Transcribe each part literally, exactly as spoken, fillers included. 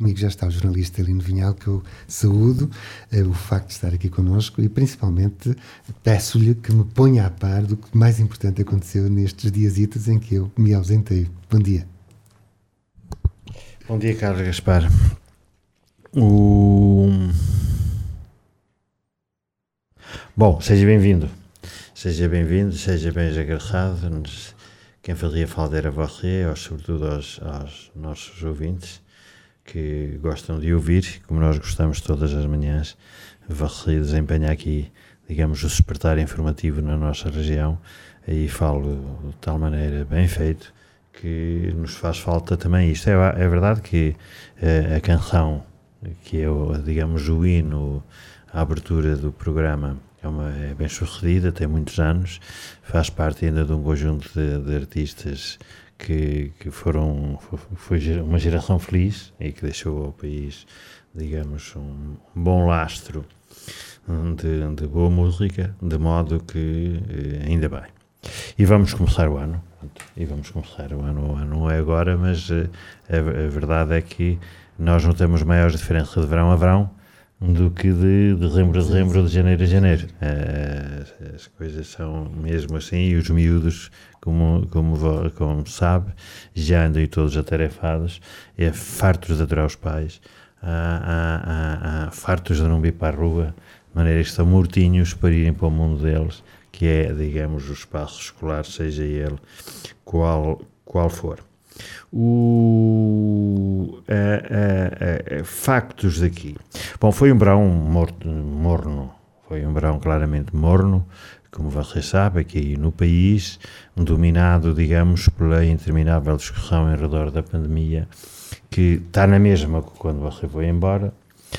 comigo já está o jornalista Lino Vinhal, que eu saúdo uh, o facto de estar aqui connosco e principalmente peço-lhe que me ponha a par do que mais importante aconteceu nestes diasitos em que eu me ausentei. Bom dia. Bom dia, Carlos Gaspar. O... Bom, seja bem-vindo. Seja bem-vindo, seja bem agarrado. Quem fazia falta era você, ou sobretudo aos, aos nossos ouvintes que gostam de ouvir, como nós gostamos todas as manhãs. Você desempenha aqui, digamos, o despertar informativo na nossa região e falo de tal maneira bem feito que nos faz falta também isto. É, é verdade que uh, a canção, que é, o, digamos, o hino, a abertura do programa, é, uma, é bem sucedida, tem muitos anos, faz parte ainda de um conjunto de, de artistas que, que foram, foi uma geração feliz e que deixou ao país, digamos, um bom lastro de, de boa música, de modo que ainda bem. E vamos começar o ano, e vamos começar o ano, o ano não é agora, mas a, a verdade é que nós não temos maior diferença de verão a verão do que de dezembro a dezembro ou de janeiro a janeiro. As, as coisas são mesmo assim, e os miúdos, como, como, como sabe, já andam todos atarefados, é, fartos de adorar os pais, há, há, há, há fartos de não vir para a rua, de maneira que estão mortinhos para irem para o mundo deles, que é, digamos, o espaço escolar, seja ele qual, qual for. O, a, a, a, factos daqui. Bom, foi um verão morto, morno, foi um verão claramente morno, como vocês sabem, aqui no país, dominado, digamos, pela interminável discussão em redor da pandemia, que está na mesma quando você foi embora,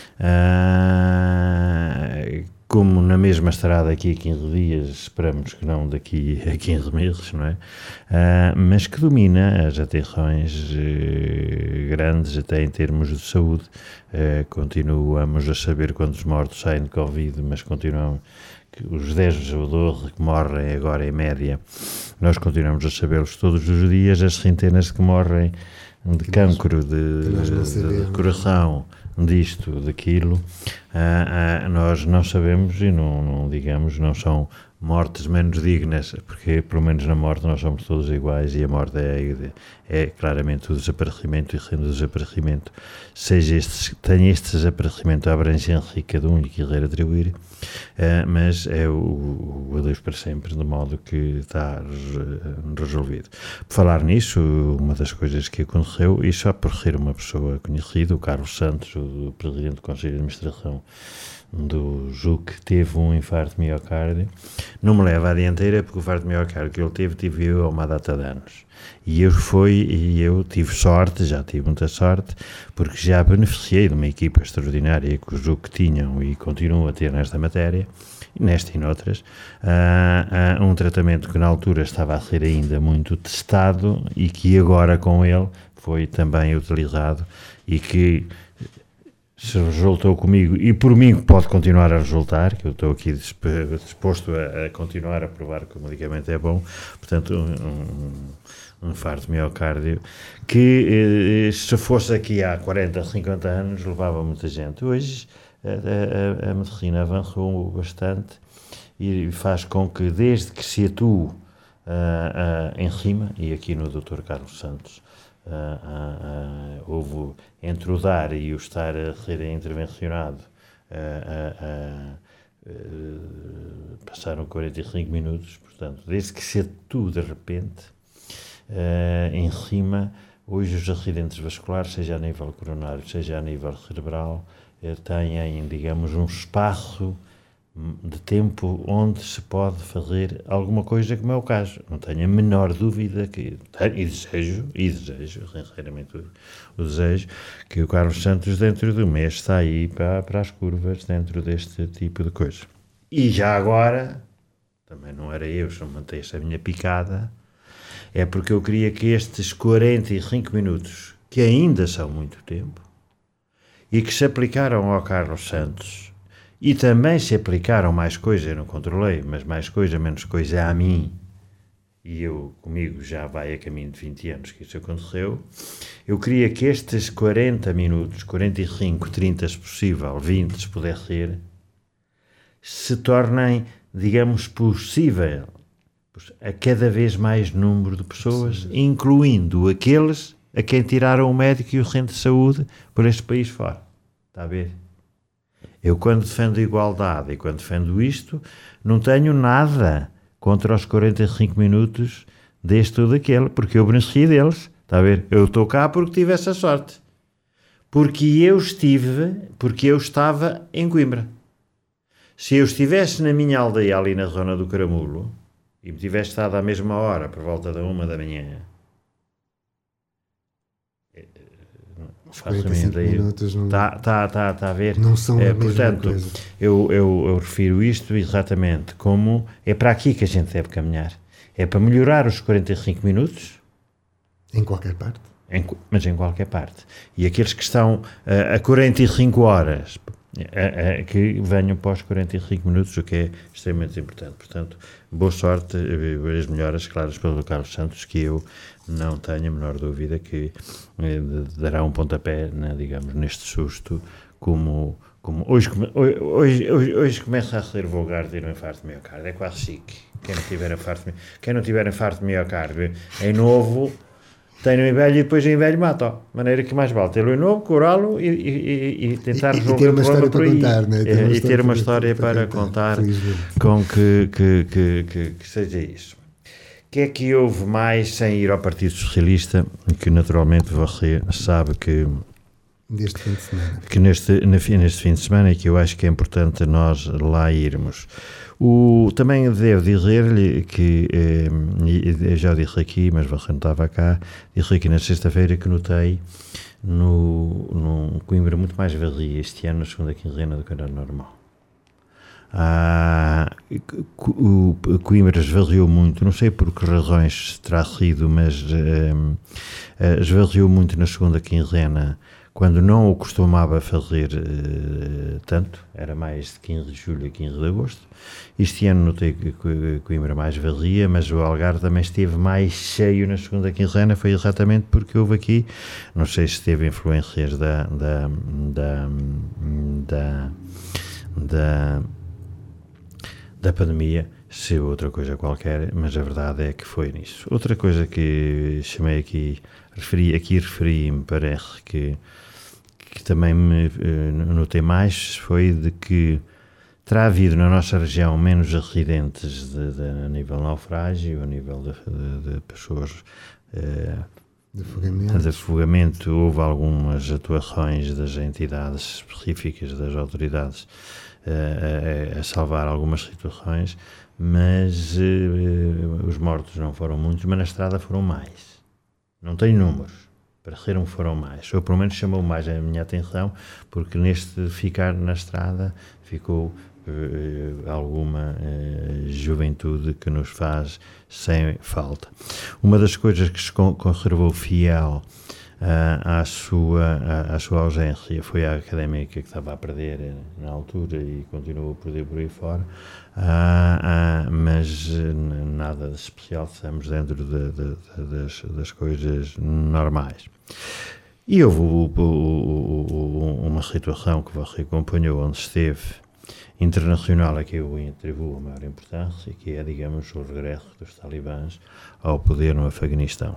uh, como na mesma estará daqui a quinze dias, esperamos que não daqui a quinze meses, não é? Uh, mas que domina as atenções uh, grandes, até em termos de saúde. Uh, continuamos a saber quantos mortos saem de Covid, mas continuam, os dez ou doze que morrem agora em média, nós continuamos a sabê-los todos os dias, as centenas que morrem de cancro, de, de, de coração, disto, daquilo, uh, uh, nós não sabemos e não, não, digamos, não são mortes menos dignas, porque pelo menos na morte nós somos todos iguais e a morte é, é claramente o desaparecimento, e sendo o desaparecimento, seja este, tenha este desaparecimento a abrangência que cada um lhe quiser atribuir, uh, mas é o, o adeus para sempre, de modo que está resolvido. Por falar nisso, uma das coisas que aconteceu, e só por ser uma pessoa conhecida, o Carlos Santos, o presidente do Conselho de Administração do J U C, teve um infarto de miocárdio. Não me leva à dianteira, porque o infarto de miocárdio que ele teve, tive eu há uma data de anos. E eu fui, e eu tive sorte, já tive muita sorte, porque já beneficiei de uma equipa extraordinária que o J U C tinham e continuam a ter nesta matéria, nesta e noutras, uh, uh, um tratamento que na altura estava a ser ainda muito testado e que agora com ele foi também utilizado e que se resultou comigo, e por mim pode continuar a resultar, que eu estou aqui disposto a, a continuar a provar que o medicamento é bom, portanto, um, um infarto de miocárdio, que se fosse aqui há quarenta, cinquenta anos, levava muita gente. Hoje a, a, a medicina avançou bastante e faz com que, desde que se atue uh, uh, em cima, e aqui no doutor Carlos Santos, Uh, uh, uh, houve entre o dar e o estar a ser intervencionado uh, uh, uh, uh, passaram quarenta e cinco minutos, portanto, desde que se atue de repente uh, em cima, hoje os acidentes vasculares, seja a nível coronário, seja a nível cerebral, uh, têm, digamos, um espaço de tempo onde se pode fazer alguma coisa, como é o caso. Não tenho a menor dúvida que tenho, e desejo, e desejo, sinceramente, o, o desejo, que o Carlos Santos dentro do mês está aí para, para as curvas dentro deste tipo de coisa. E já agora, também não era eu, se não mantesse a minha picada, é porque eu queria que estes quarenta e cinco minutos, que ainda são muito tempo, e que se aplicaram ao Carlos Santos, e também se aplicaram mais coisa, eu não controlei, mas mais coisa, menos coisa a mim, e eu comigo já vai a caminho de vinte anos que isso aconteceu, eu queria que estes quarenta minutos, quarenta e cinco, trinta se possível, vinte se puder ser, se tornem, digamos, possível a cada vez mais número de pessoas, sim, incluindo aqueles a quem tiraram o médico e o centro de saúde por este país fora. Está a ver? Eu, quando defendo a igualdade e quando defendo isto, não tenho nada contra os quarenta e cinco minutos deste ou daquele, porque eu beneficiei deles. Está a ver? Eu estou cá porque tive essa sorte. Porque eu estive, porque eu estava em Coimbra. Se eu estivesse na minha aldeia, ali na zona do Caramulo, e me tivesse estado à mesma hora, por volta da uma da manhã, os quarenta e cinco minutos não, tá, tá, tá, tá a ver? Não são é, a mesma portanto, coisa. Eu, eu, eu refiro isto exatamente como é para aqui que a gente deve caminhar. É para melhorar os quarenta e cinco minutos. Em qualquer parte. Em, mas em qualquer parte. E aqueles que estão uh, a quarenta e cinco horas, uh, uh, que venham para os quarenta e cinco minutos, o que é extremamente importante. Portanto, boa sorte, uh, as melhoras claras pelo Carlos Santos, que eu não tenho a menor dúvida que uh, dará um pontapé, né, digamos, neste susto, como... Como hoje, hoje, hoje, hoje começa a ser vulgar ter um infarto de miocárdio, é quase chique. Quem não tiver infarto, quem não tiver infarto de miocárdio em novo, tem no velho e depois em velho mata. De maneira que mais vale ter-lo em novo, curá-lo e, e, e tentar e, resolver o problema por aí. Contar, né? ter e ter uma história para, para contar, contar com que, que, que, que, que seja isso. O que é que houve mais sem ir ao Partido Socialista, que naturalmente você sabe que deste fim de semana. Que neste, neste fim de semana e que eu acho que é importante nós lá irmos. O, também devo dizer-lhe que, eh, eu já disse aqui, mas você não estava cá, disse aqui na sexta-feira que notei no, no Coimbra muito mais vazio este ano, na segunda quinzena, do que era normal. Ah, o Coimbra esvaziou muito, não sei por que razões terá sido, mas eh, esvaziou muito na segunda quinzena, quando não o costumava fazer uh, tanto, era mais de quinze de julho a quinze de agosto. Este ano notei que Coimbra mais vazia, mas o Algarve também esteve mais cheio na segunda quinzena, foi exatamente porque houve aqui, não sei se teve influências da, da, da, da, da, da pandemia, se outra coisa qualquer, mas a verdade é que foi nisso. Outra coisa que chamei aqui, referi, aqui referi-me, parece que que também me uh, notei mais, foi de que terá havido na nossa região menos acidentes de, de, a nível naufrágio, a nível de, de, de pessoas uh, de afogamento. de afogamento. Houve algumas atuações das entidades específicas, das autoridades, uh, a, a salvar algumas situações, mas uh, os mortos não foram muitos, mas na estrada foram mais. Não tenho números. Pareceram foram mais, ou pelo menos chamou mais a minha atenção, porque neste ficar na estrada ficou uh, alguma uh, juventude que nos faz sem falta. Uma das coisas que se conservou fiel uh, à, sua, à, à sua ausência foi a académica, que estava a perder na altura e continuou a perder por aí fora, uh, uh, mas uh, nada de especial, estamos dentro de, de, de, das, das coisas normais. E houve o, o, o, uma situação que você acompanhou, onde esteve, internacional, a que eu atribuo a maior importância, que é, digamos, o regresso dos talibãs ao poder no Afeganistão.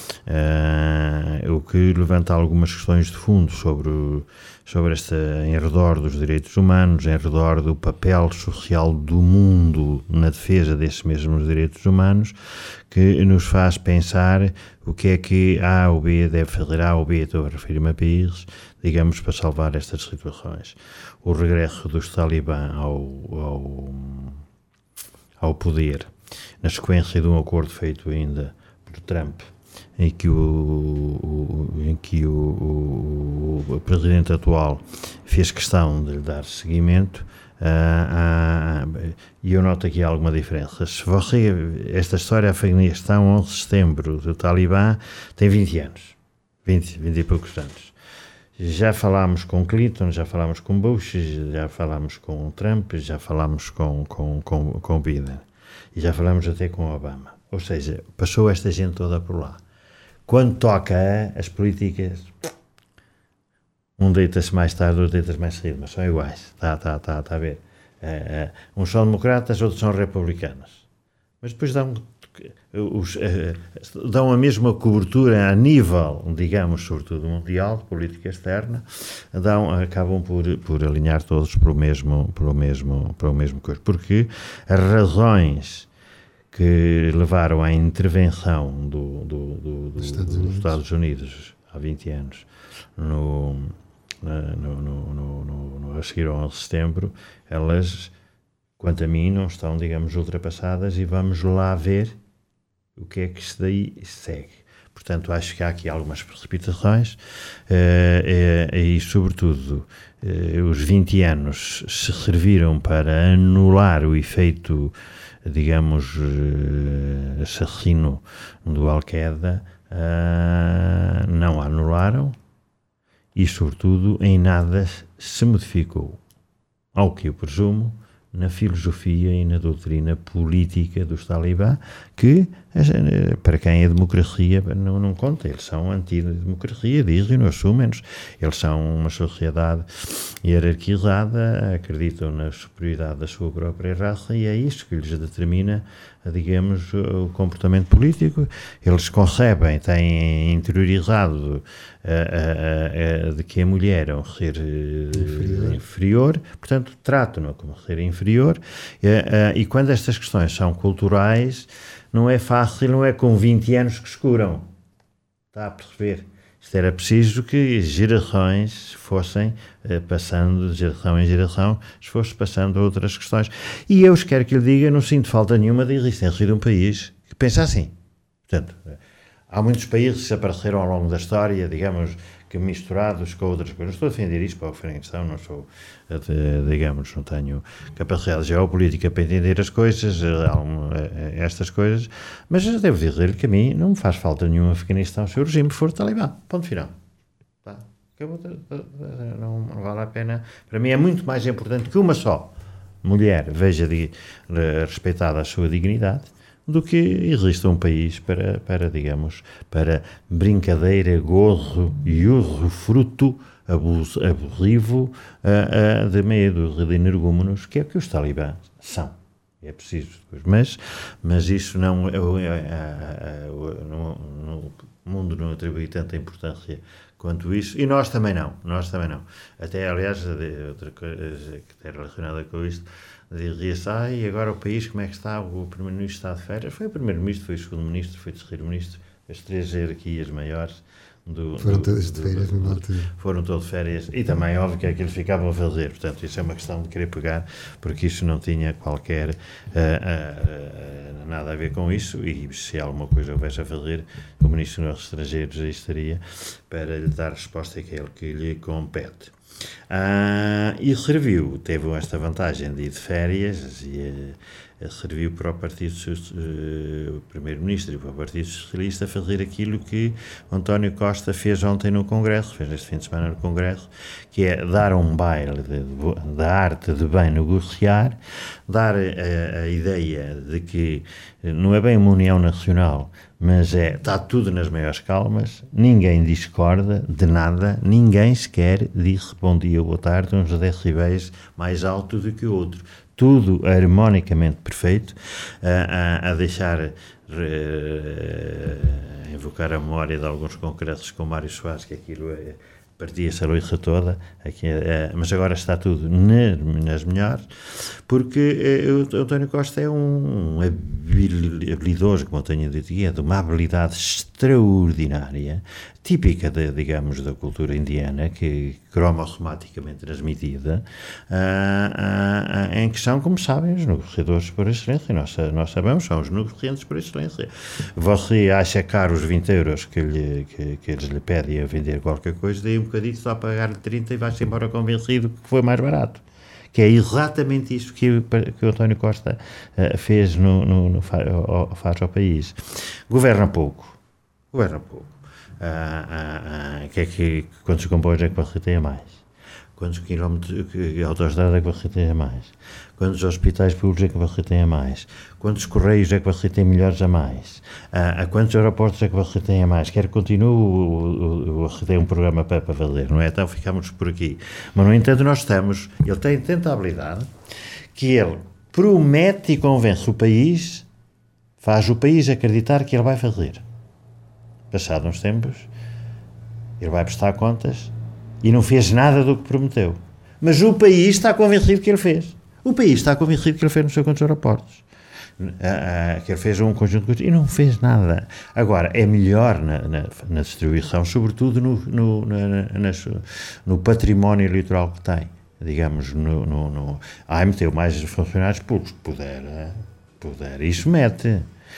Uh, o que levanta algumas questões de fundo sobre, o, sobre esta, em redor dos direitos humanos, em redor do papel social do mundo na defesa desses mesmos direitos humanos, que nos faz pensar o que é que A ou B deve fazer. A ou B, estou a referir-me a países, digamos, para salvar estas situações. O regresso dos talibã ao, ao, ao poder, na sequência de um acordo feito ainda por Trump, em que o, o, em que o, o, o presidente atual fez questão de lhe dar seguimento, uh, uh, e eu noto aqui alguma diferença. Se você, esta história Afeganistão, onze de setembro, do Talibã, tem vinte anos, vinte, vinte e poucos anos. Já falámos com Clinton, já falámos com Bush, já falámos com Trump, já falámos com, com, com, com Biden. e já falamos até com Obama. Ou seja, passou esta gente toda por lá. Quando toca a as políticas, um deita-se mais tarde, outro deita-se mais cedo, mas são iguais. Está tá, tá, tá a ver. Uh, uh, uns são democratas, outros são republicanos. Mas depois dão, os, uh, dão a mesma cobertura a nível, digamos, sobretudo mundial, de política externa, dão, acabam por, por alinhar todos para o mesmo, para o mesmo, para o mesmo coisa. Porque as razões que levaram à intervenção do, do, do, do, Estados dos Unidos. Estados Unidos há vinte anos no, no, no, no, no, no a seguir ao onze de setembro, elas, quanto a mim, não estão, digamos, ultrapassadas, e vamos lá ver o que é que isso daí segue. Portanto, acho que há aqui algumas precipitações uh, uh, e, sobretudo, uh, os vinte anos se serviram para anular o efeito, digamos, uh, assassino do Al-Qaeda, uh, não a anularam e, sobretudo, em nada se modificou, ao que eu presumo, na filosofia e na doutrina política dos talibã, que, para quem é democracia, não, não conta. Eles são anti-democracia, dizem, não assumem-nos. Eles são uma sociedade hierarquizada, acreditam na superioridade da sua própria raça, e é isso que lhes determina, digamos, o comportamento político. Eles concebem, têm interiorizado a, a, a, de que a mulher é um ser inferior, inferior portanto, tratam-no como ser inferior, e, a, e quando estas questões são culturais, não é fácil, não é com vinte anos que escuram. Está a perceber? Isto era preciso que gerações fossem eh, passando de geração em geração, se fosse passando a outras questões. E eu quero que lhe diga, não sinto falta nenhuma da existência de um país que pensa assim. Portanto, há muitos países que apareceram ao longo da história, digamos, que misturados com outras coisas. Não estou a defender isto para o Afeganistão, não sou, digamos, não tenho capacidade geopolítica para entender as coisas, estas coisas, mas devo dizer-lhe que a mim não me faz falta nenhum Afeganistão se o regime for talibã. Ponto final. Tá? Não, não vale a pena. Para mim é muito mais importante que uma só mulher veja de, de, respeitada a sua dignidade, do que existe um país para, para, digamos, para brincadeira, gozo e usufruto abuso, abusivo uh, uh, de medo de energúmenos, que é o que os talibãs são. É preciso, mas, mas isso não, uh, uh, uh, no, no, o mundo não atribui tanta importância quanto isso, e nós também não, nós também não. Até, aliás, outra coisa que é relacionada com isto, dizia-se, ah, e agora o país, como é que está? O primeiro-ministro está de férias? Foi o primeiro-ministro, foi o segundo-ministro, foi o terceiro-ministro, as três hierarquias maiores do... Foram do, todas de férias do, do, numa altura. Foram todas de férias, e também, óbvio, que é que eles ficavam a fazer. Portanto, isso é uma questão de querer pegar, porque isso não tinha qualquer, uh, uh, uh, nada a ver com isso, e se alguma coisa houvesse a fazer, o Ministro dos Negócios Estrangeiros aí estaria para lhe dar resposta àquele que lhe compete. Ah, e serviu, teve esta vantagem de ir de férias e uh, serviu para o Partido uh, o Primeiro-Ministro e para o Partido Socialista fazer aquilo que António Costa fez ontem no Congresso, fez este fim de semana no Congresso, que é dar um baile da arte de bem negociar, dar a, a ideia de que não é bem uma união nacional, mas é, está tudo nas maiores calmas, ninguém discorda de nada, ninguém sequer diz bom dia, boa tarde, uns decibéis mais alto do que o outro. Tudo harmonicamente perfeito, a, a, a deixar, uh, invocar a memória de alguns congressos com Mário Soares, que aquilo é, partia-se a loiça toda, aqui, é, mas agora está tudo na, nas melhores, porque é, o António Costa é um, um habilidoso, como eu tenho dito, é de uma habilidade extraordinária, típica, de, digamos, da cultura indiana, que cromosomaticamente transmitida, ah, ah, ah, em que são, como sabem, os negociadores por excelência. Nós, nós sabemos, são os negociantes por excelência. Você acha caro os vinte euros que, lhe, que, que eles lhe pedem a vender qualquer coisa, daí um bocadinho só pagar-lhe trinta e vai-se embora convencido que foi mais barato. Que é exatamente isso que, que o António Costa uh, fez no, no, no, faz ao país. Governa pouco. Governa pouco. Uh, uh, uh, que é que, quantos comboios é que você tem a mais? Quantos quilómetros de autoestrada é que você tem a mais? Quantos hospitais públicos é que você tem a mais? Quantos correios é que você tem melhores a mais? A, a quantos aeroportos é que você tem a mais? Quer que continue ou tem um programa para, para valer, não é? Então ficamos por aqui. Mas, no entanto, nós estamos... Ele tem tanta habilidade que ele promete e convence o país, faz o país acreditar que ele vai fazer. Passados uns tempos, ele vai prestar contas e não fez nada do que prometeu. Mas o país está convencido que ele fez. O país está convencido que ele fez não sei quantos aeroportos. Que ele fez um conjunto de coisas e não fez nada. Agora, é melhor na, na, na distribuição, sobretudo no, no, na, na, no património litoral que tem. Digamos, no... no, no ah, meteu mais funcionários públicos. Puder, puder. Isso mete.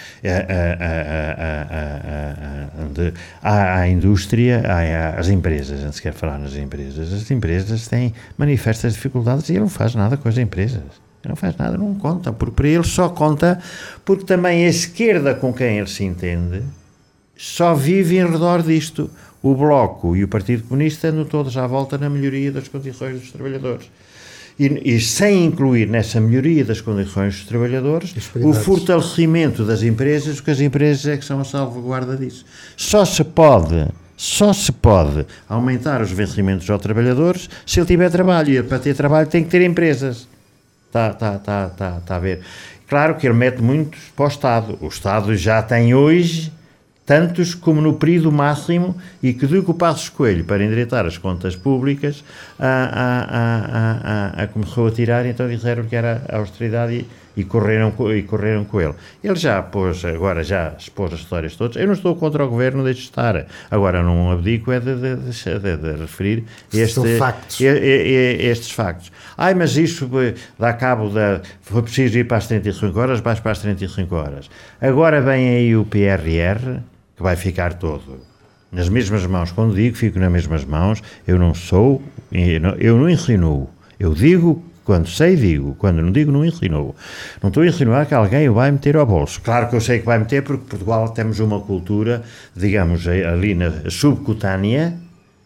Há a indústria, há as empresas, antes quer falar nas empresas, as empresas têm manifestas dificuldades e ele não faz nada com as empresas, ele não faz nada, não conta, porque para ele só conta porque também a esquerda com quem ele se entende só vive em redor disto. O Bloco e o Partido Comunista andam todos à volta na melhoria das condições dos trabalhadores. E, e sem incluir nessa melhoria das condições dos trabalhadores o fortalecimento das empresas, porque as empresas é que são a salvaguarda disso. Só se pode, só se pode aumentar os vencimentos aos trabalhadores se ele tiver trabalho, e ele, para ter trabalho tem que ter empresas. Está tá, tá, tá, tá a ver? Claro que ele mete muitos para o Estado. O Estado já tem hoje tantos como no período máximo, e que do que o Passos Coelho, para endireitar as contas públicas, a, a, a, a, a começou a tirar, então disseram que era a austeridade e, e, correram, e correram com ele. Ele já pôs, agora já expôs as histórias todas. Eu não estou contra o governo, deixe de estar. Agora não abdico é de, de, de, de, de referir este, factos. E, e, e, estes factos. Ai, mas isso dá cabo da... Foi preciso ir para as trinta e cinco horas, vais para as trinta e cinco horas. Agora vem aí o P R R, que vai ficar todo nas mesmas mãos. Quando digo fico nas mesmas mãos, eu não sou, eu não insinuo, eu digo quando sei, digo, quando não digo, não insinuo. Não estou a insinuar que alguém o vai meter ao bolso. Claro que eu sei que vai meter, porque Portugal temos uma cultura, digamos, ali na subcutânea,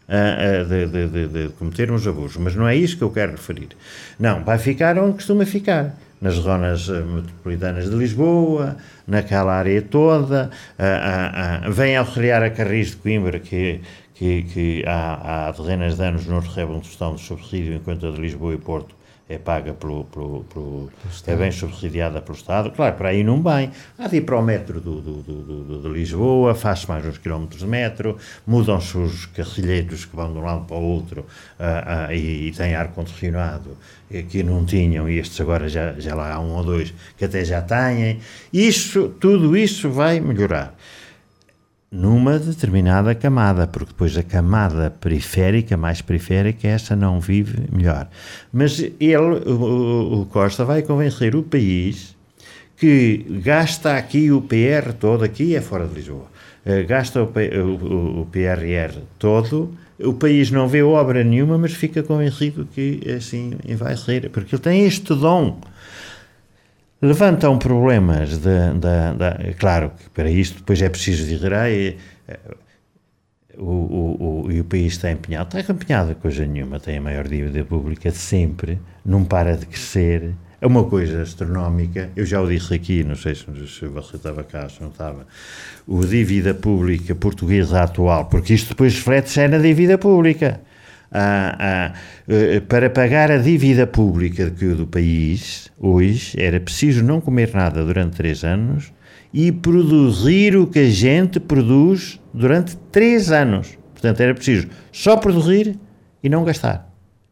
de, de, de, de cometermos abusos, mas não é isso que eu quero referir. Não, vai ficar onde costuma ficar, nas zonas metropolitanas de Lisboa, naquela área toda, uh, uh, uh, vem auxiliar a Carris de Coimbra, que, que, que há, há dezenas de anos não recebe um tostão de subsídio, enquanto a de Lisboa e Porto é paga pelo, pelo, pelo é bem subsidiada pelo Estado. Claro, para aí não bem. Há de ir para o metro do, do, do, do, de Lisboa, faz-se mais uns quilómetros de metro, mudam-se os carrilheiros que vão de um lado para o outro, uh, uh, e, e têm ar-condicionado, que não tinham, e estes agora já, já lá há um ou dois que até já têm. Isso, tudo isso vai melhorar numa determinada camada, porque depois a camada periférica, mais periférica, essa não vive melhor. Mas ele, o, o Costa, vai convencer o país que gasta aqui o P R todo, aqui é fora de Lisboa, gasta o, o, o P R R todo, o país não vê obra nenhuma, mas fica convencido que assim vai ser, porque ele tem este dom. Levantam problemas de, de, de, claro que para isto depois é preciso dizer, ah, e, o, o, o, e o país está empenhado, está empenhado coisa nenhuma, tem a maior dívida pública de sempre, não para de crescer, é uma coisa astronómica. Eu já o disse aqui, não sei se você estava cá, se não estava, o dívida pública portuguesa atual, porque isto depois reflete-se é na dívida pública. Ah, ah, para pagar a dívida pública do país, hoje, era preciso não comer nada durante três anos e produzir o que a gente produz durante três anos. Portanto, era preciso só produzir e não gastar.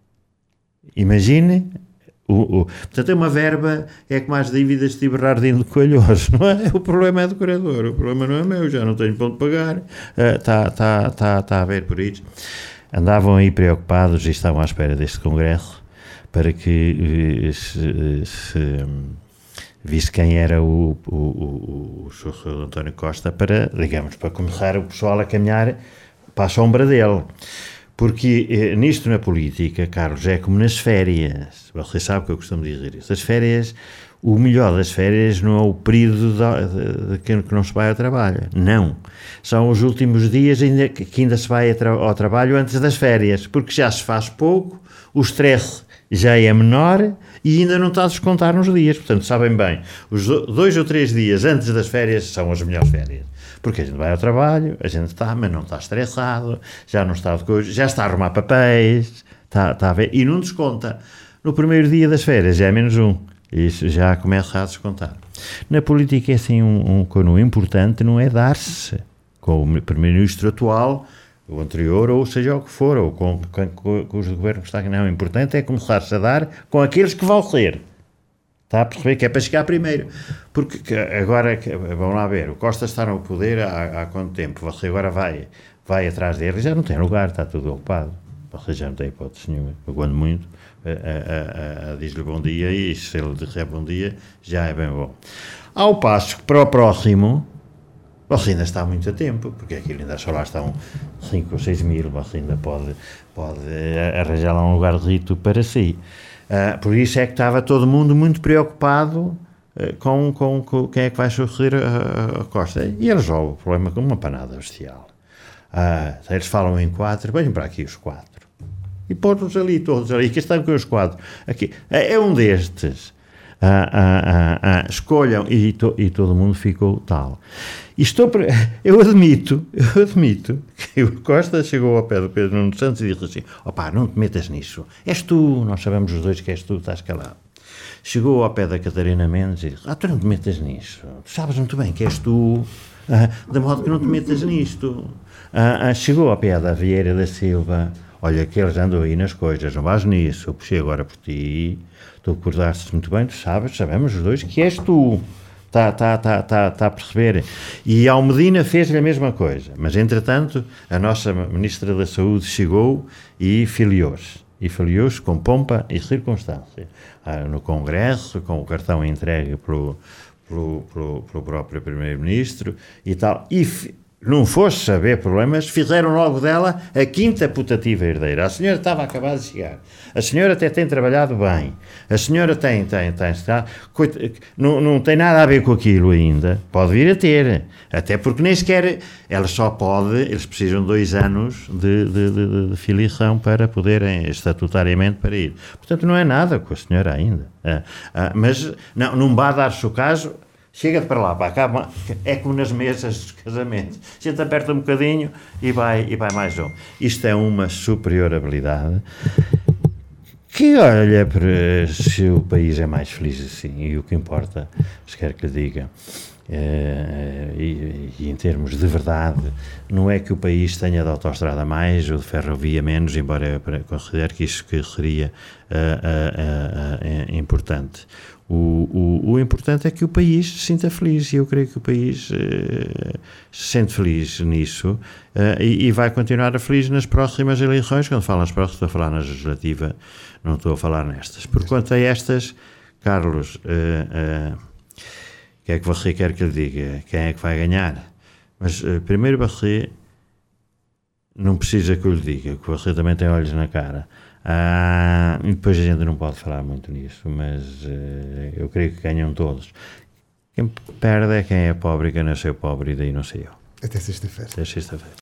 Imagine, o, o, portanto, é uma verba, é como as dívidas de Bernardino de Coelhoso, não é? O problema é do credor, o problema não é meu, já não tenho ponto de pagar, está uh, tá, tá, tá a ver por isso. Andavam aí preocupados e estavam à espera deste congresso para que se, se visse quem era o, o, o, o senhor António Costa para, digamos, para começar o pessoal a caminhar para a sombra dele. Porque eh, nisto na política, Carlos, é como nas férias. Você sabe que eu costumo dizer isso. As férias, o melhor das férias não é o período de, de, de que não se vai ao trabalho. Não. São os últimos dias ainda, que ainda se vai ao trabalho antes das férias, porque já se faz pouco, o stress já é menor e ainda não está a descontar nos dias. Portanto, sabem bem, os dois ou três dias antes das férias são as melhores férias. Porque a gente vai ao trabalho, a gente está, mas não está estressado, já não está de coisa, já está a arrumar papéis, está, está a ver, e não desconta. No primeiro dia das férias já é menos um. Isso já começa a descontar. Na política é assim um, um cano importante, não é dar-se com o primeiro-ministro atual, o anterior, ou seja o que for, ou com, com, com, com os governos que está aqui. Não, o importante é começar-se a dar com aqueles que vão ser. Está a perceber que é para chegar primeiro. Porque agora, vamos lá ver, o Costa está no poder há, há quanto tempo? Você agora vai, vai atrás dele e já não tem lugar, está tudo ocupado. Você já não tem hipótese nenhuma. Quando muito, a, a, a, a diz-lhe bom dia e se ele disser bom dia, já é bem bom. Ao passo que para o próximo, você ainda está há muito tempo, porque aquilo ainda só lá estão cinco ou seis mil, você ainda pode, pode arranjar lá um lugar rito para si. Uh, por isso é que estava todo mundo muito preocupado uh, com, com, com quem é que vai suceder a, a Costa. E eles resolvem o problema com uma panada bestial. Uh, eles falam em quatro, venham para aqui os quatro. E pôr-nos ali, todos ali, que estão com os quatro. Aqui. É, é um destes. Uh, uh, uh, uh, escolham, e, to, e todo mundo ficou tal. E estou, eu admito, eu admito que o Costa chegou ao pé do Pedro Nuno Santos e disse assim: opá, não te metas nisso, és tu, nós sabemos os dois que és tu, estás calado. Chegou ao pé da Catarina Mendes e disse: ah, tu não te metas nisso, tu sabes muito bem que és tu, uh, de modo que não te metas nisto. Uh, uh, chegou ao pé da Vieira da Silva: olha, que eles andam aí nas coisas, não vais nisso, eu puxei agora por ti, tu acordaste muito bem, tu sabes, sabemos os dois que és tu. Está, está, está, está, está a perceber? E Almedina fez-lhe a mesma coisa, mas entretanto a nossa Ministra da Saúde chegou e filiou-se, e filiou-se com pompa e circunstância, ah, no Congresso, com o cartão entregue pelo, pelo, pelo, pelo próprio Primeiro-Ministro e tal, e fi, não fosse saber problemas, fizeram logo dela a quinta putativa herdeira. A senhora estava acabada de chegar. A senhora até tem trabalhado bem. A senhora tem, tem, tem, está, não, não tem nada a ver com aquilo ainda. Pode vir a ter. Até porque nem sequer, ela só pode, eles precisam de dois anos de, de, de, de filiação para poderem, estatutariamente, para ir. Portanto, não é nada com a senhora ainda. Ah, ah, mas não, não vai dar-se o caso. Chega-te para lá, para cá, é como nas mesas dos casamentos. A gente aperta um bocadinho e vai, e vai mais um. Isto é uma superior habilidade que olha para se o país é mais feliz assim, e o que importa, se quer que lhe diga, é, e, e em termos de verdade, não é que o país tenha de autoestrada mais ou de ferrovia menos, embora eu considere que isso que seria uh, uh, uh, uh, importante. O, o, o importante é que o país se sinta feliz, e eu creio que o país uh, se sente feliz nisso uh, e, e vai continuar feliz nas próximas eleições. Quando falo nas próximas, estou a falar na legislativa, não estou a falar nestas. Por quanto a estas, Carlos, uh, uh, o que é que você quer que lhe diga? Quem é que vai ganhar? Mas uh, primeiro você não precisa que eu lhe diga, que você também tem olhos na cara. Ah, e depois a gente não pode falar muito nisso, mas uh, eu creio que ganham todos. Quem perde é quem é pobre e quem nasceu pobre, e daí não sei eu. Até sexta-feira. Até sexta-feira.